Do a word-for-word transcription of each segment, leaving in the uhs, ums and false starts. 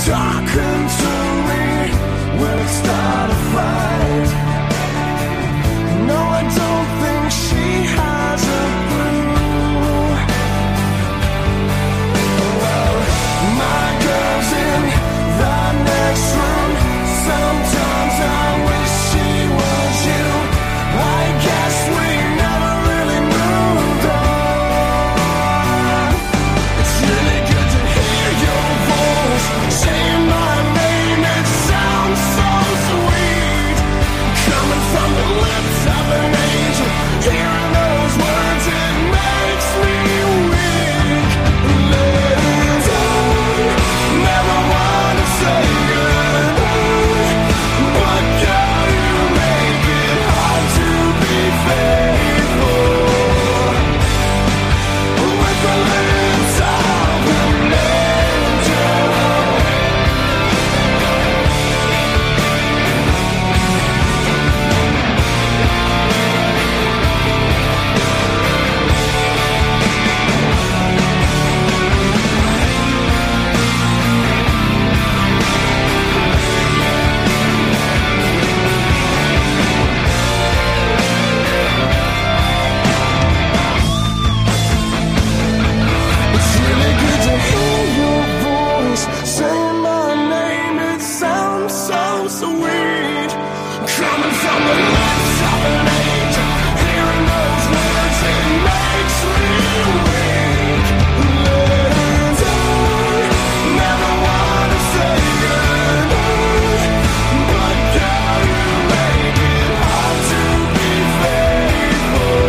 talking to me, will it start a fight? No, I don't think she has a clue. Well, my girl's in the next room. Sometimes I wish she was you. I guess we never really moved on. It's really good to hear your voice saying my name. It sounds so sweet, coming from the lips of an angel. Hearing those words, it makes me weak. Ladies, I never want to say goodbye, but girl, you make it hard to be faithful with the lips of an angel. It's really good to hear your voice saying my name. It sounds so sweet, coming from the lips of an angel. Hearing those words, it makes me weak. Ladies, I never want to say goodbye, but girl, you make it hard to be faithful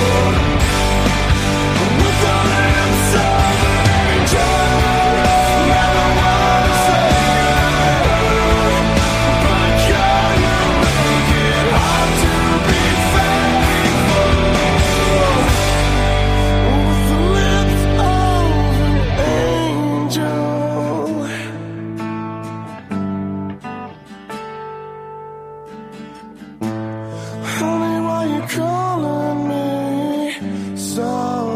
with the lips of an angel. Never want to say goodbye, but girl, you make it hard to be faithful with the lips of an angel. Honey, why you calling me so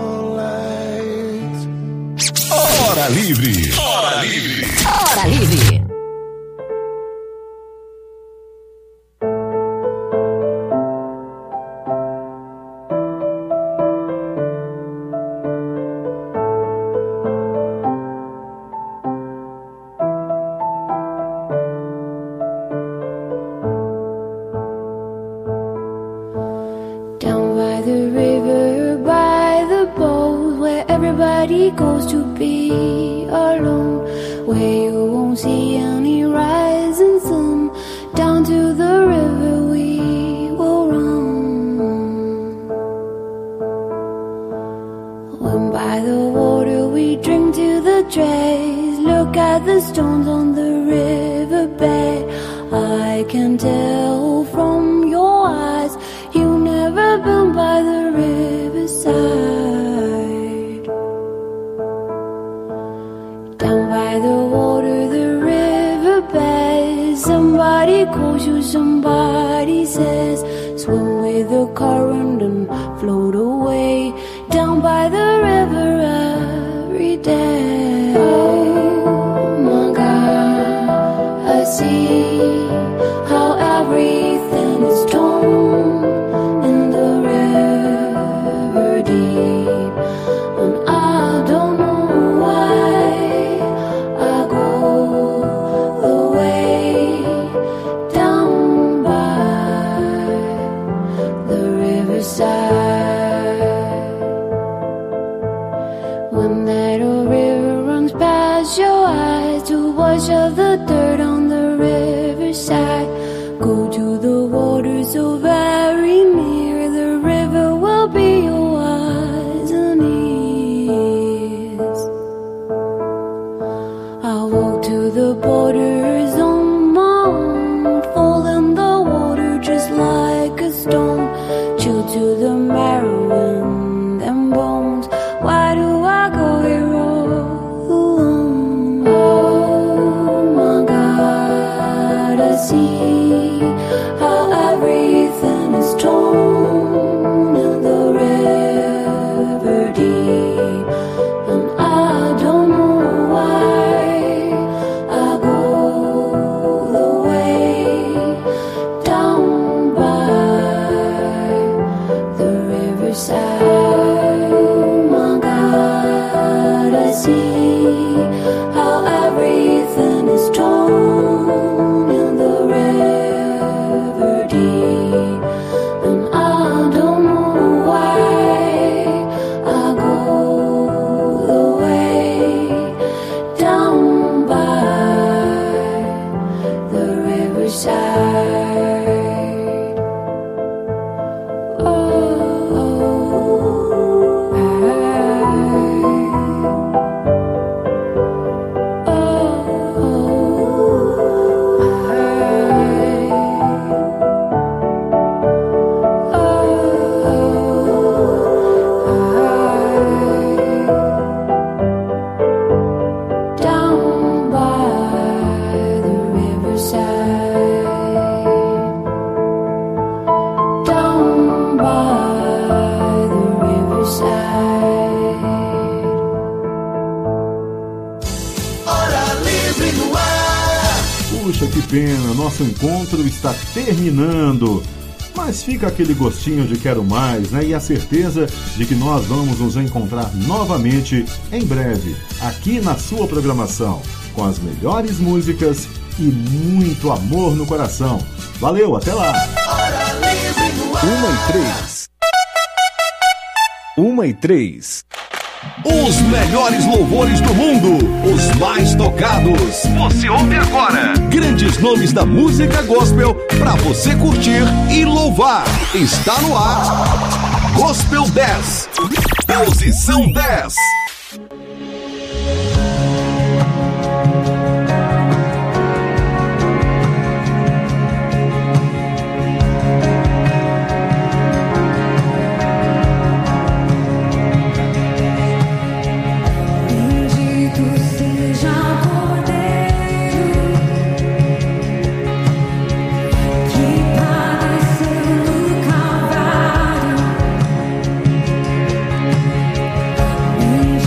late? Hora Livre. Hora Livre. Hora Livre. Down by the river, by the boat, where everybody goes to be alone, where you won't see any rising sun. Down to the river we will run. When by the water we drink to the dregs, look at the stones on the riverbed. I can tell from your eyes you never been by the riverside. Down by the water, the riverbed, somebody calls you, somebody says, swim with the current and float away. Down by the river every day. Oh my God, I see how everything is torn in the river deep, and I don't know why I go the way down by the riverside. When that old river runs past your eyes to wash out the dirt on the riverside, go to the water so very near, the river will be your eyes and ears. I walk to the borders on my own, fall in the water just like a stone, chill to the marrow in them bones. Why do I go here all alone? Oh my God, I see how everything is torn in the river deep, and I don't know why I go pena, nosso encontro está terminando. Mas fica aquele gostinho de quero mais, né? E a certeza de que nós vamos nos encontrar novamente em breve, aqui na sua programação, com as melhores músicas e muito amor no coração. Valeu, até lá! Uma e três. Uma e três. Os melhores louvores do mundo, os mais tocados. Você ouve agora. Grandes nomes da música gospel para você curtir e louvar. Está no ar. Gospel dez. Posição dez. Bendito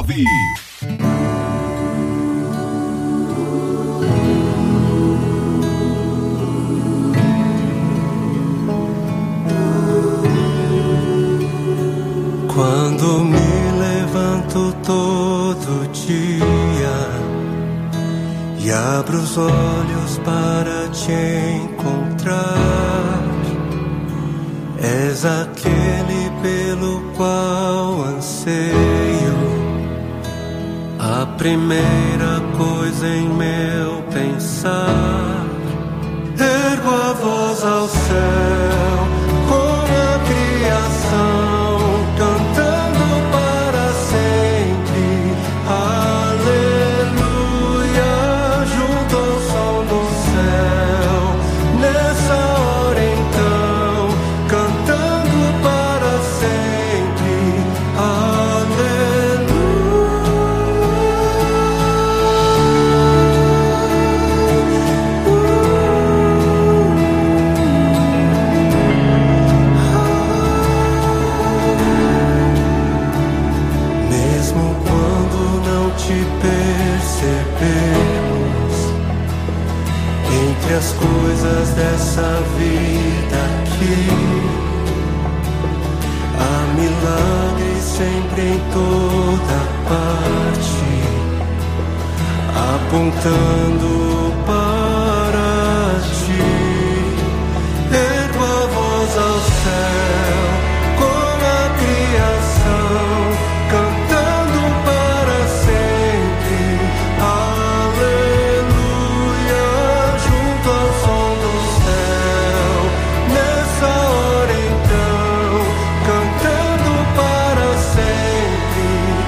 nove. Quando me levanto todo dia e abro os olhos para te encontrar, és aquele pelo qual anseio, a primeira coisa em meu pensar. Ergo a voz ao céu com a criação, cantando para sempre, aleluia, junto ao som do céu. Nessa hora então, cantando para sempre, percebemos entre as coisas dessa vida aqui, há milagres sempre em toda parte, apontando para ti. Ergo a voz ao céu com a criação, cantando para sempre, aleluia, junto ao som do céu. Nessa hora então, cantando para sempre,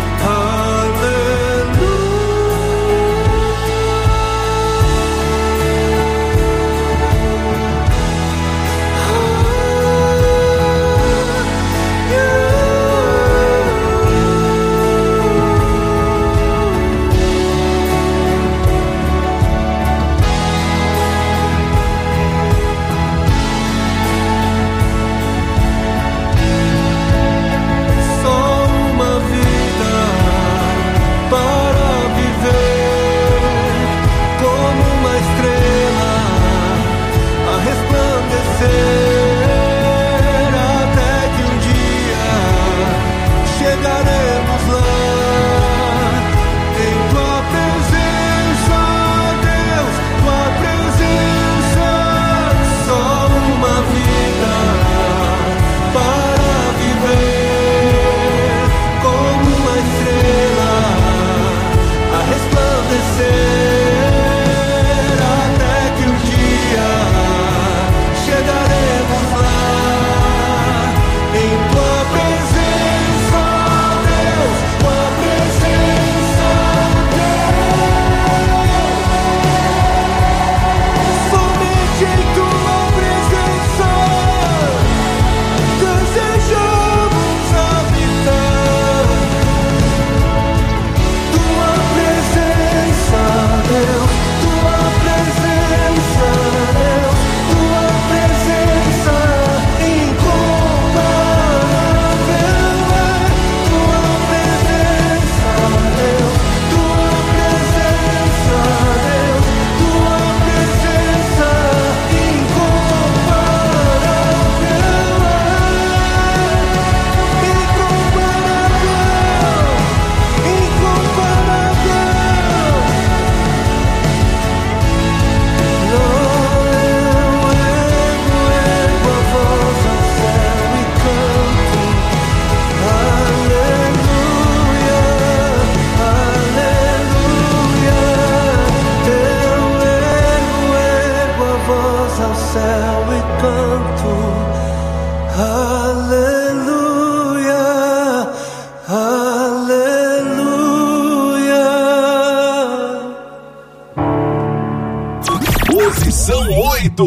Posição oito.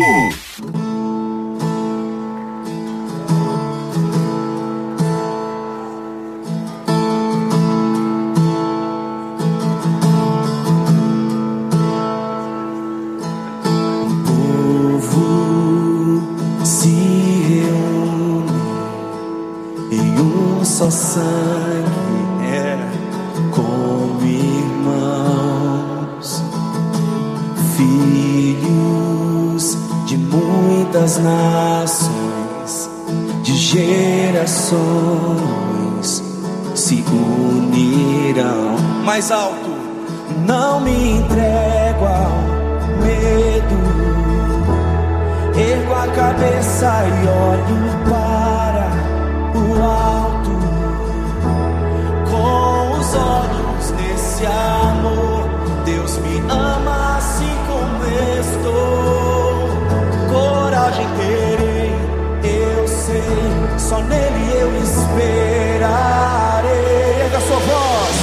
Só sangue é com das nações, de gerações se unirão. Mais alto. Não me entrego ao medo, ergo a cabeça e olho para o alto, com os olhos nesse amor. Deus me ama assim como estou. Coragem terei, eu sei, só nele eu esperarei. Erga sua voz.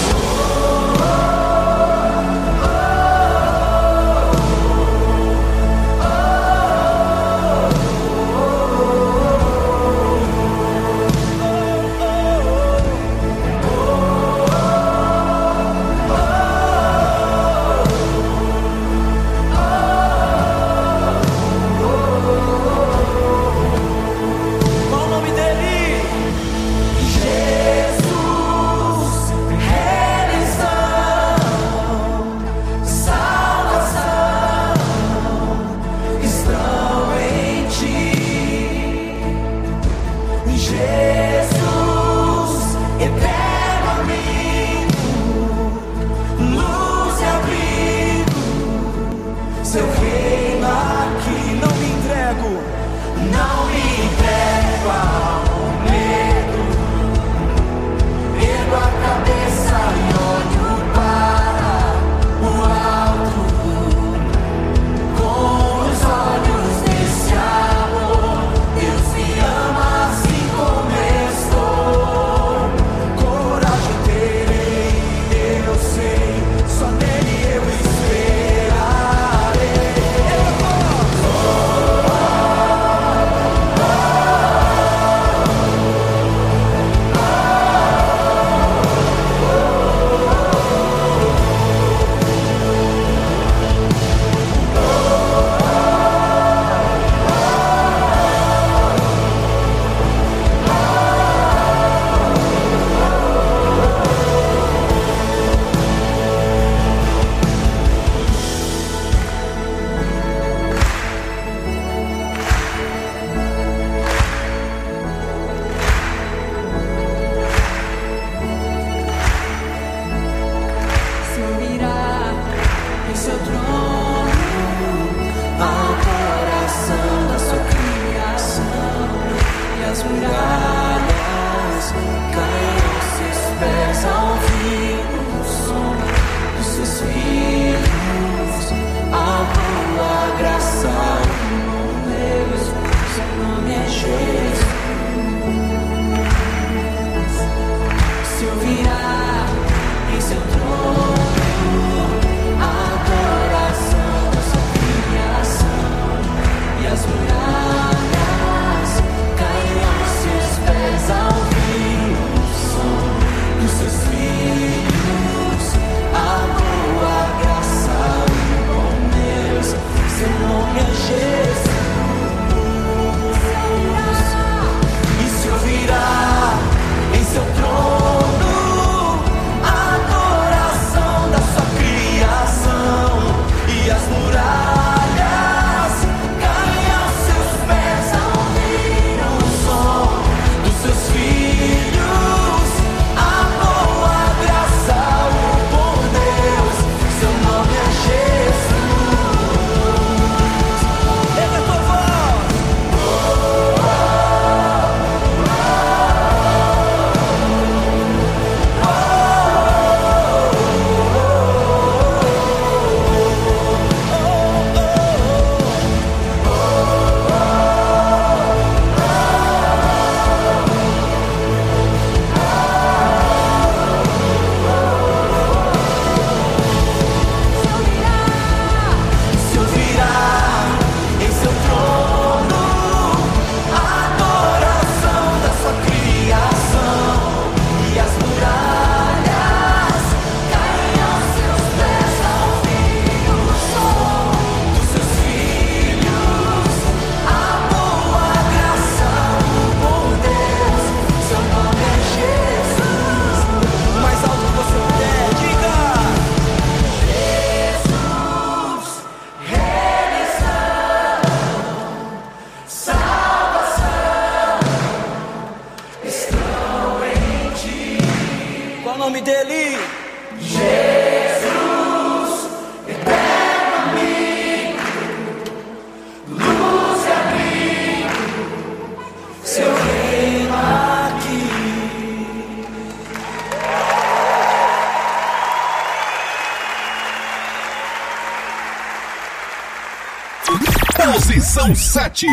Posição sete.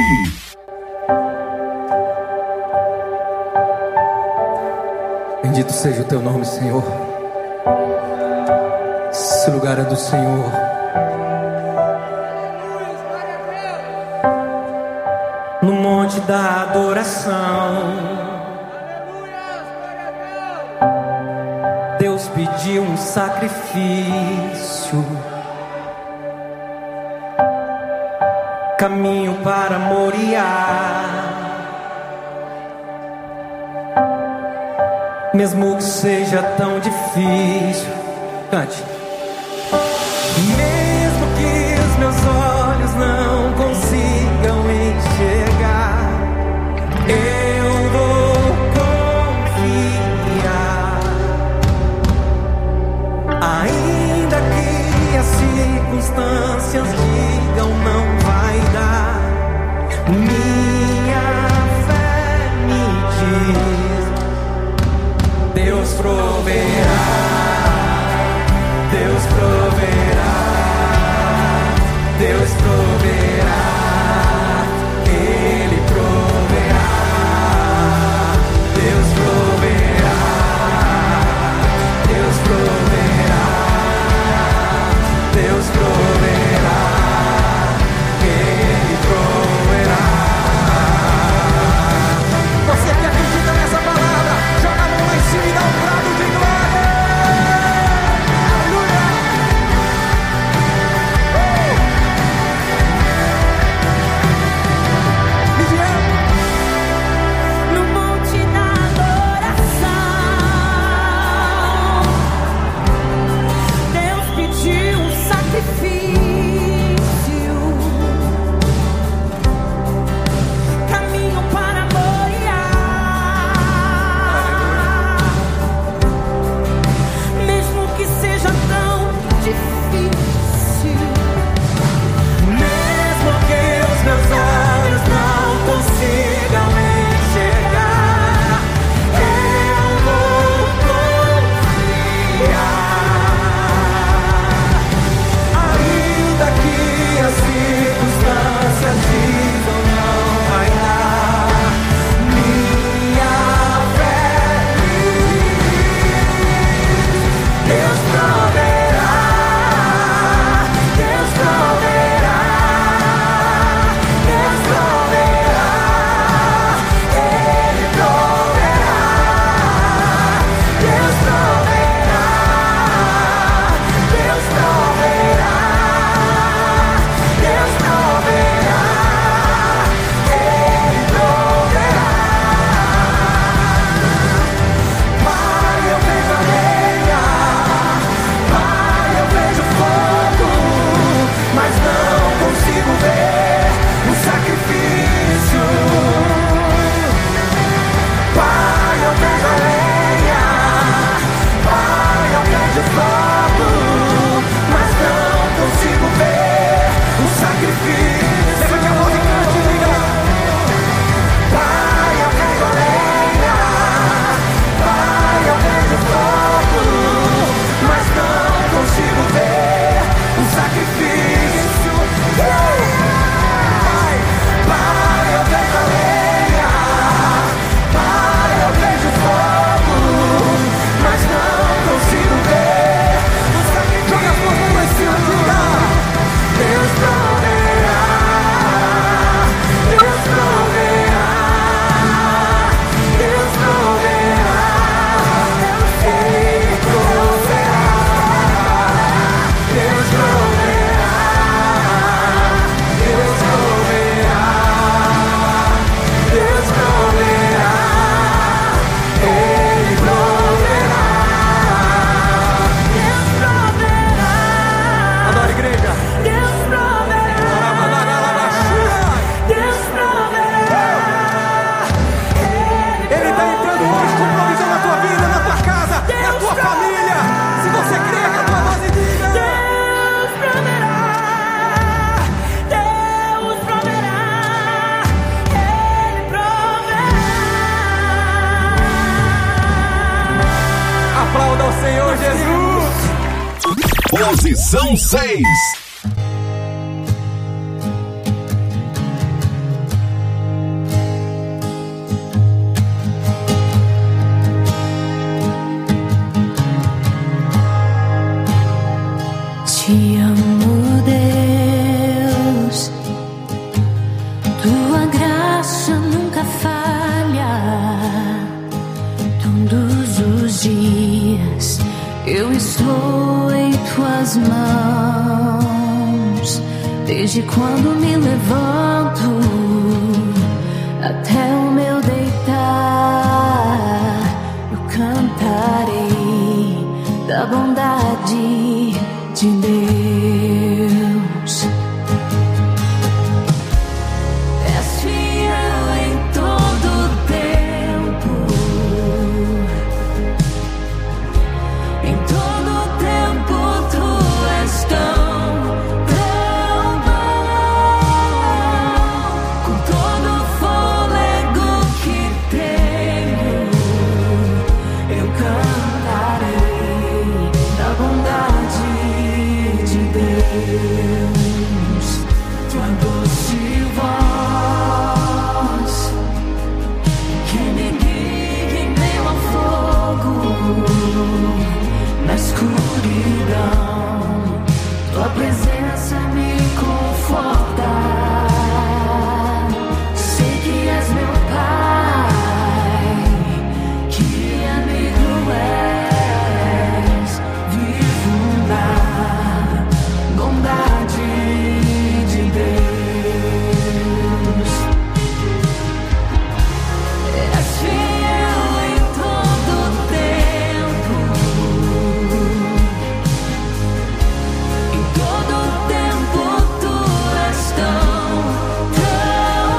Bendito seja o teu nome, Senhor. Esse lugar é do Senhor. No monte da adoração, Deus pediu um sacrifício, caminho para Moriá. Mesmo que seja tão difícil, cante. Mesmo que os meus olhos não consigam enxergar, eu vou confiar. Ainda que as circunstâncias digam não vai dar, minha fé me diz: Deus proverá, Deus proverá, Deus proverá, Ele proverá, Deus proverá, Deus proverá, Deus proverá, Ele proverá. Você que acredita nessa palavra, joga a mão lá em cima e dá um brado de glória. Aleluia. Midian. No monte da adoração, Deus pediu um sacrifício, caminho para Moriá. Mesmo que seja tão difícil, Mesmo que os meus olhos não consigam enxergar, eu vou confiar. Ainda que as circunstâncias digam não vai dar, minha fé me diz: Deus proverá, Deus proverá, Deus proverá, Ele proverá, Deus proverá, Deus proverá, Deus proverá, Ele proverá. Pai, eu vejo a lenha, Pai, eu vejo fogo, mas não consigo ver o sacrifício. Pai, eu vejo a lenha, Pai, eu vejo fogo, mas não consigo ver o sacrifício. Levante a voz e cante, diga. Pai, eu vejo a lenha, Pai, eu vejo fogo, mas não consigo ver o sacrifício. Pai, Pai, eu vejo a lenha, Pai, eu vejo fogo, mas não consigo ver o sacrifício. Joga as mãos lá em cima, diga. Deus proverá, Deus proverá, Deus proverá, Ele proverá, Deus proverá, Deus proverá, Deus proverá, Ele proverá, Deus proverá, Adora, igreja. Deus proverá, Deus proverá. Ele está entrando hoje com provisão na tua vida, na tua casa, na tua família. Se você crê, que a tua voz e diga. Deus proverá, Deus proverá, Ele proverá. Aplauda ao Senhor Jesus. Posição seis. Te amo, Deus, tua graça nunca falha. Todos os dias eu estou em tuas mãos. Desde quando me levanto até o meu deitar, eu cantarei da bondade de Deus. És fiel em todo tempo, em todo tempo tu és tão, tão bom. Com todo o fôlego que tenho, eu cantarei da bondade de Deus. Tua doce voz que me guia em meio ao fogo, na escuridão, tua presença me conforta. Sei que és meu Pai, que amigo és, vivo na bondade de Deus. És fiel em todo tempo, em todo tempo tu és tão, tão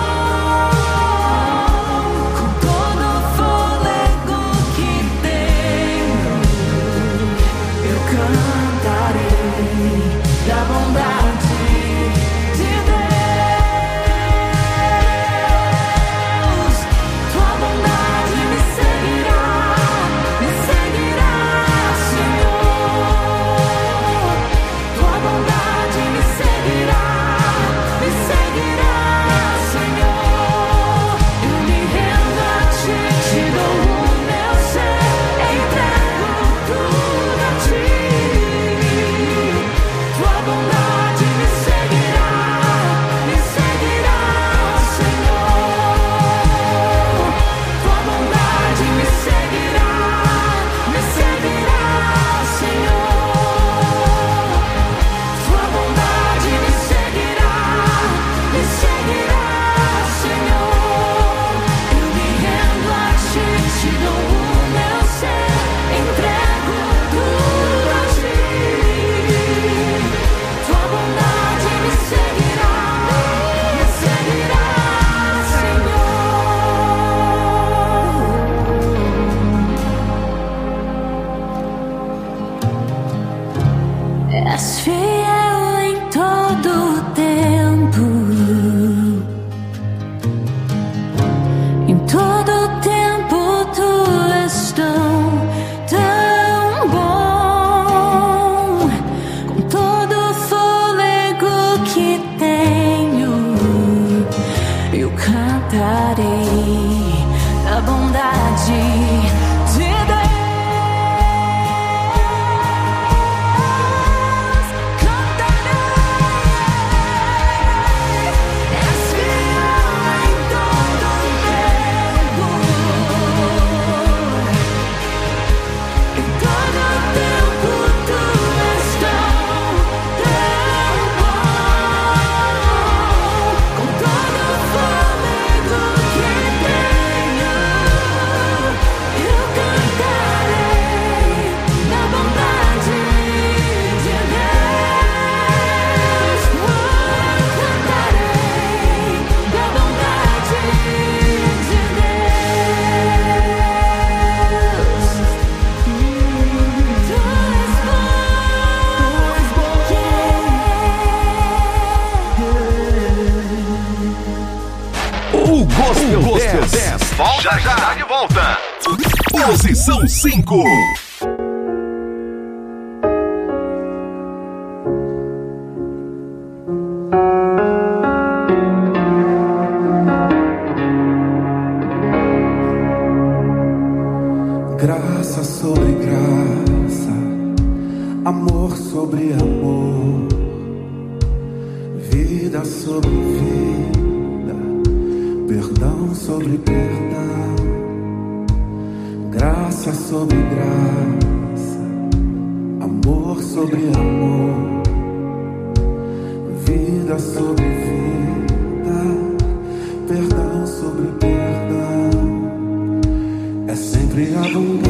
bom. Com todo o fôlego que tenho, eu cantarei da bondade de Deus. Tua bondade me seguirá, me seguirá, Senhor. Tua bondade me seguirá, me seguirá, Senhor. Eu me rendo a ti, te dou o meu ser, entrego tudo a ti. Tua bondade me seguirá, me seguirá, Senhor. Tua bondade me seguirá, me seguirá, Senhor. Tua bondade me seguirá, me seguirá, Senhor. Eu me rendo a ti, te dou o meu ser, entrego tudo a ti. Tua bondade me seguirá, me seguirá, Senhor. És fiel em todo tempo, em todo tempo tu és tão, tão bom. Com todo o fôlego que tenho, eu cantarei da bondade de Deus. Cantarei. És fiel em todo tempo, em todo tempo tu és tão, tão bom. Com todo o fôlego que tenho, eu cantarei da bondade de Deus. Oh, cantarei da bondade de Deus. Tu és bom, O Gospel, o Gospel dez. Volta já, já de volta. Posição cinco. Graça sobre graça, amor sobre sobre amor, vida sobre vida, perdão sobre perdão, graça sobre graça, amor sobre amor, vida sobre vida, perdão sobre perdão. É sempre abundante,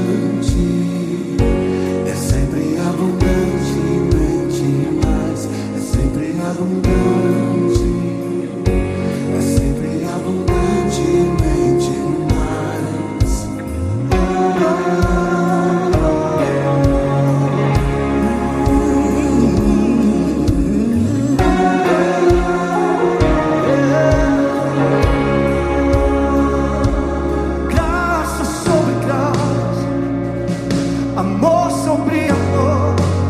é sempre abundantemente mais, é sempre abundante, é sempre abundantemente mais. Graça sobre graça, amor sobre amor,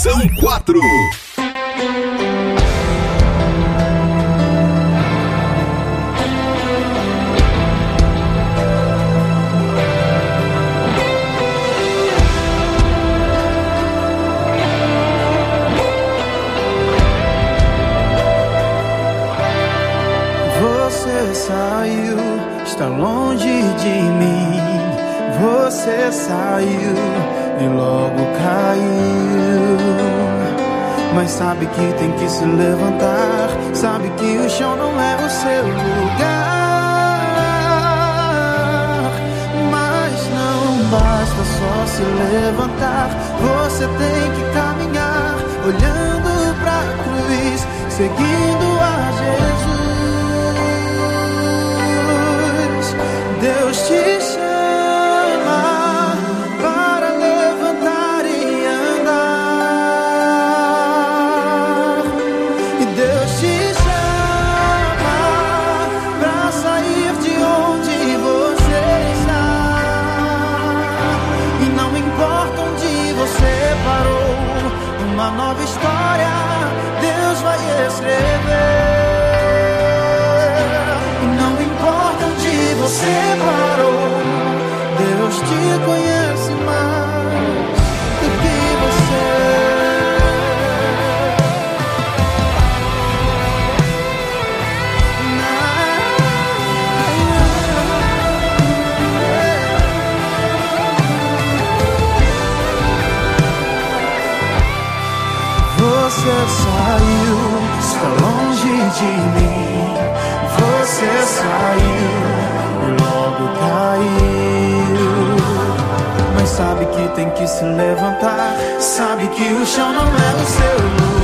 Posição quatro. Você saiu, está longe de mim. Você saiu e logo caiu. Mas sabe que tem que se levantar. Sabe que o chão não é o seu lugar. Mas não basta só se levantar. Você tem que caminhar, olhando pra cruz, seguindo a Jesus. Deus te chama para levantar e andar. E Deus te chama para sair de onde você está. E não importa onde você parou, uma nova história Deus vai escrever. Você parou, Deus te conhece mais do que você. Você saiu, está longe de mim. Você saiu e logo caiu. Mas sabe que tem que se levantar. Sabe que o chão não é o seu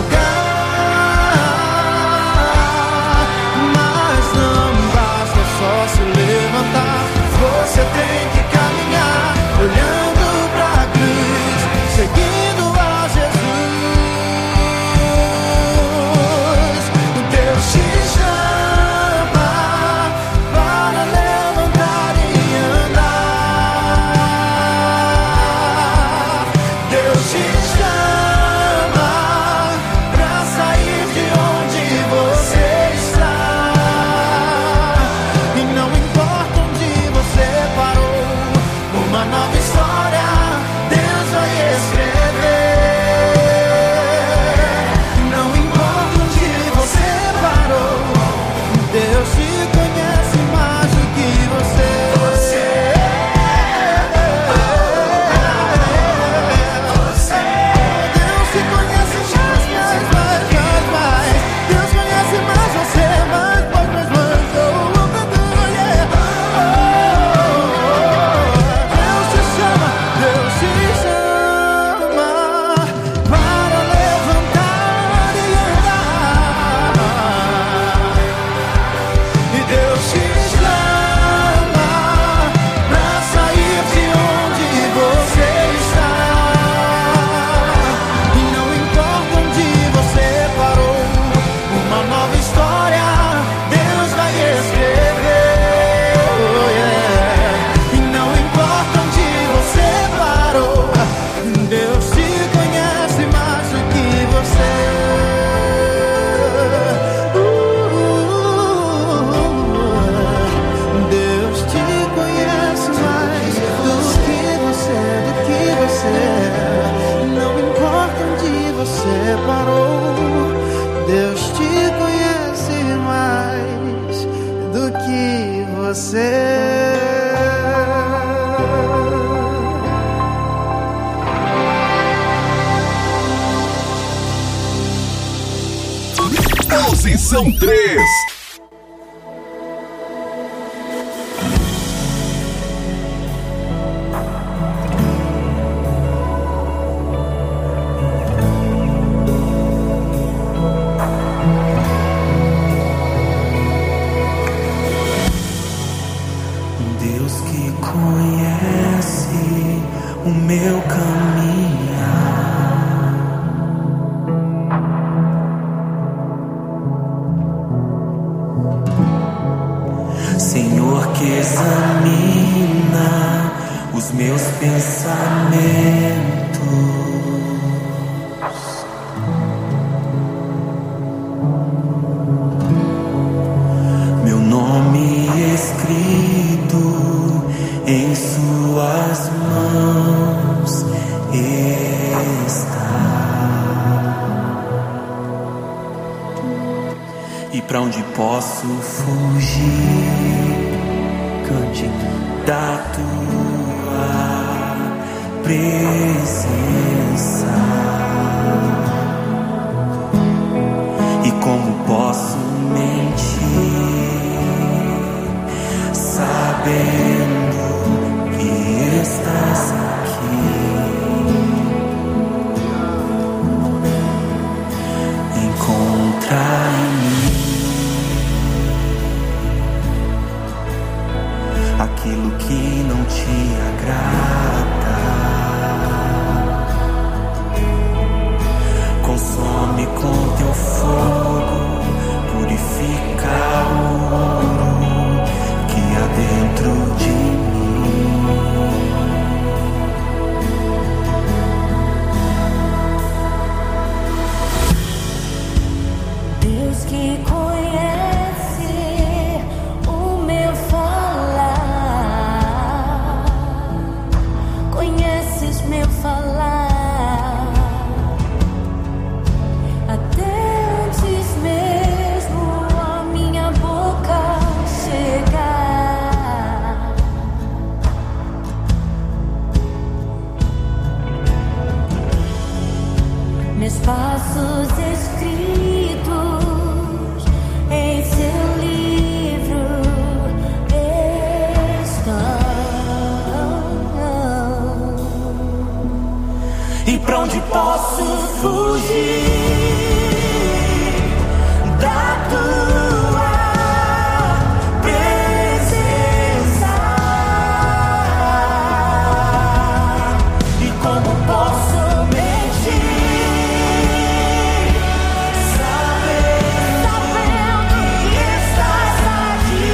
lugar. Mas não basta só se levantar. Você tem que caminhar, olhando pra cruz, seguindo a Jesus. Deus te chama para levantar e andar. Deus te chama pra sair de onde você está. E não importa onde você parou, uma nova história Deus vai escrever. Não importa onde você parou, Deus te conhece mais do que você. Deus te conhece mais, mais, mais, mais, mais. Deus conhece mais você, mais, mais, mais, mais. Oh, oh, oh, yeah. Oh, Deus te chama, Deus te chama para levantar e andar. E Deus te chama pra sair de onde você está. E não importa onde você parou, uma nova história Deus vai escrever. Oh, yeah. E não importa onde você parou, Deus te conhece mais do que você. Deus te conhece mais do que você, do que você. Não importa onde você parou, Deus te conhece mais do que você. Posição três. Deus que conhece o meu caminhar, Senhor que examina os meus pensamentos. E pra onde posso fugir? Cante da tua presença. E como posso mentir, sabendo que estás aqui? Encontra em mim aquilo que não te agrada. Consome com teu fogo, purifica o ouro que há dentro de mim. Deus que conhece o meu falar, conheces meu falar, até antes mesmo a minha boca chegar. Meus passos escritos em seu livro estão. E pra onde posso fugir da tua presença? E como posso mentir, sabendo que estás aqui?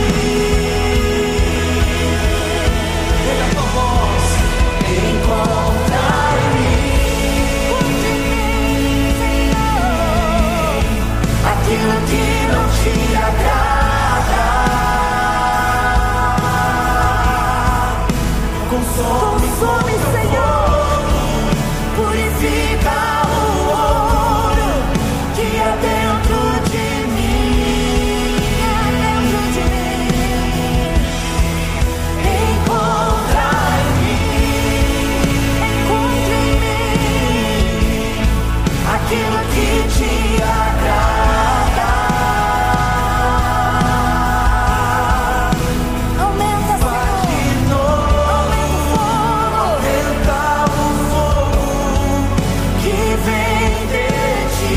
Pega a tua voz, encontra em mim aquilo que não te agrada. Consome, consome, Senhor, purifica o ouro que há dentro de mim. Há dentro de mim. Encontra em mim, encontra em mim aquilo que te agrada. Aumenta, Faz de novo, aumenta o fogo que vem de ti.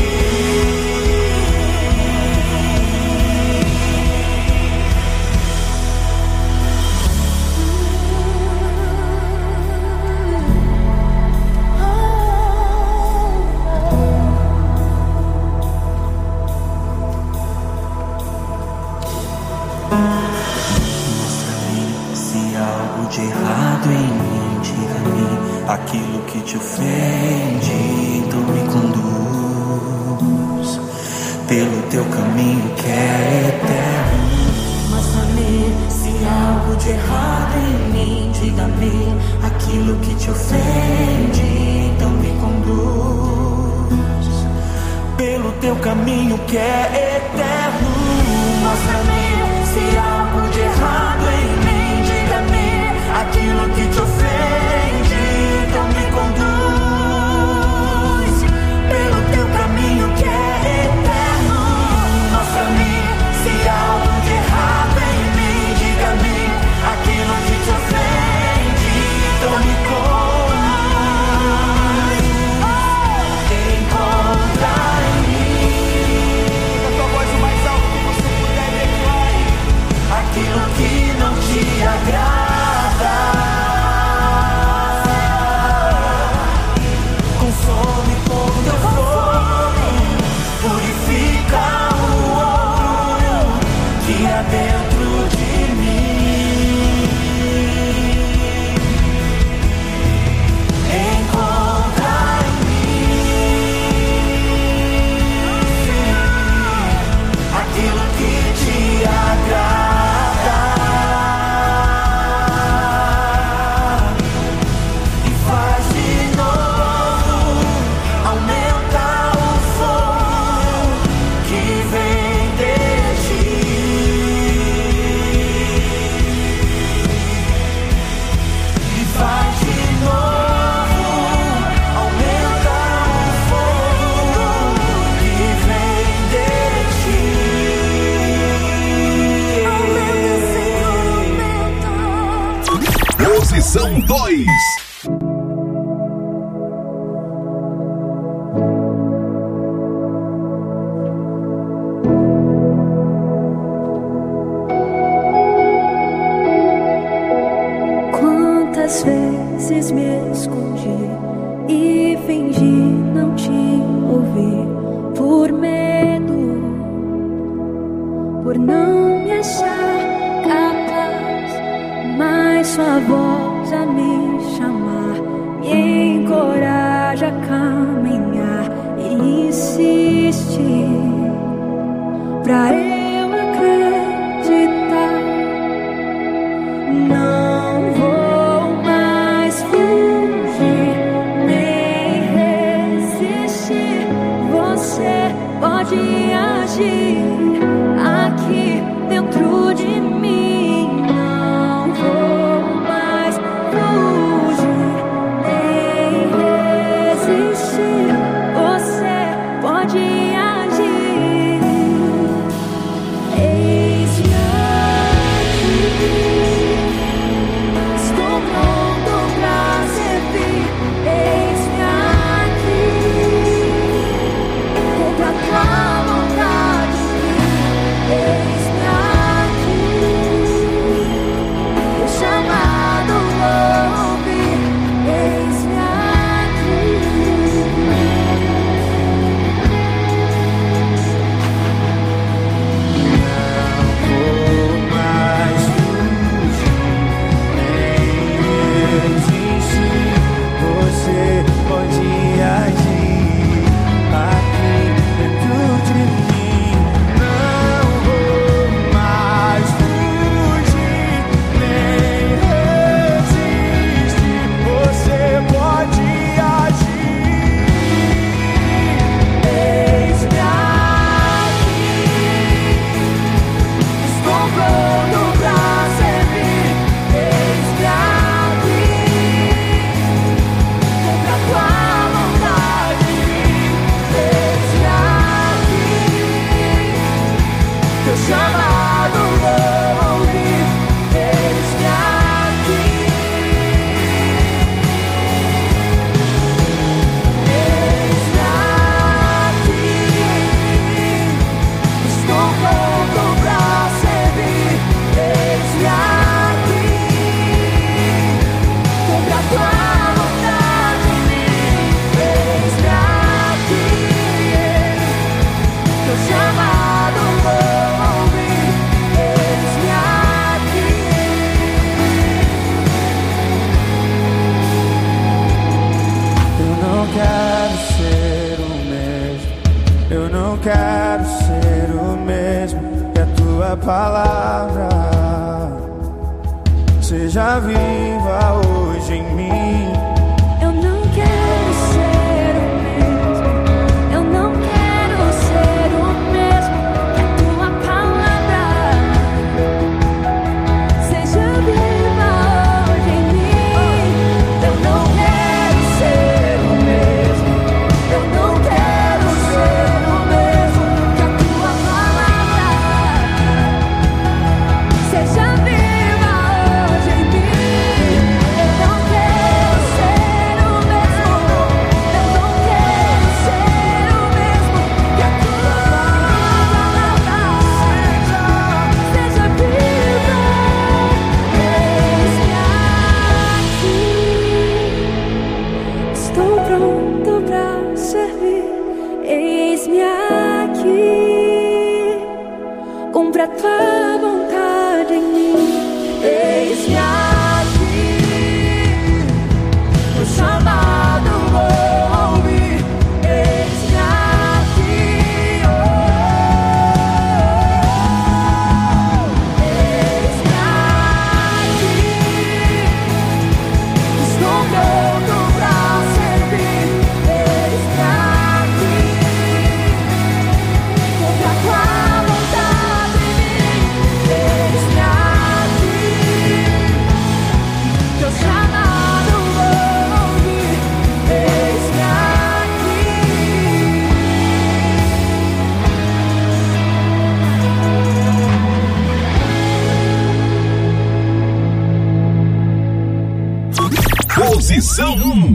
Mostra-me se há algo de errado em mim, diga-me aquilo que te ofende, então me conduz pelo teu caminho que é eterno. Mostra-me se há algo de errado em mim, diga-me aquilo que te ofende, então me conduz pelo teu caminho que é eterno. Mostra-me se há algo de errado em mim, diga-me aquilo que te ofende, então me conduz pelo teu caminho que é eterno. Mostra-me se há algo de errado em mim, diga-me aquilo que te ofende, então me conduz. Encontra em mim, a tua voz o mais alto que você puder, declare aquilo que não te agrada. Consome com teu fogo, purifica o ouro que há dentro de mim. Encontra em mim aquilo que te agrada. E faz de novo, aumenta o fogo que vem de Estação dois. Quantas vezes me escondi e fingi não te ouvir por medo, por não me achar capaz, mas sua voz a me chamar me encoraja a caminhar e insiste pra eu acreditar. Não vou mais fugir nem resistir. Você pode agir aqui dentro de mim. Não vou mais fugir nem resistir. Você pode agir. Eis-me aqui. Estou pronto pra servir. Eis-me aqui. Cumpra a tua vontade. Eis-me aqui. O chamado vou ouvir. Eis-me aqui. Não vou mais fugir nem resistir. Você pode agir aqui dentro de mim. Não vou mais fugir nem resistir. Você pode agir. Eis-me aqui. Estou pronto pra servir. Eis-me aqui. Cumpra a tua vontade. Eis-me aqui. Teu chamado vou ouvir. Eis-me aqui. Eis-me aqui. Estou pronto pra servir. Eis-me aqui. Cumpra a tua vontade em mim. Eis-me aqui. Teu chamado vou ouvir. Eis-me aqui. Eu não quero ser o mesmo. Eu não quero ser o mesmo. Que a tua palavra seja viva hoje em mim. Eu não quero ser o mesmo. Eu não quero ser o mesmo. Que a tua palavra seja viva hoje em mim. Eu não quero ser o mesmo. Eu não quero ser o mesmo. Que a tua palavra seja viva hoje em mim. Eu não quero ser o mesmo. Eu não quero ser o mesmo. Que a tua palavra seja viva. Eis-me aqui. Estou pronto pra servir. Eis-me aqui. Cumpra a tua vontade em mim. Eis-me aqui. O chamado vou ouvir. Eis-me aqui. Oh, eis-me aqui. Estou pronto pra servir. Eis-me aqui. Cumpra a tua vontade em mim. Eis-me aqui. Posição um.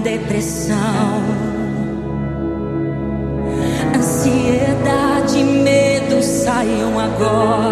depressão, ansiedade, medo. saiam agora.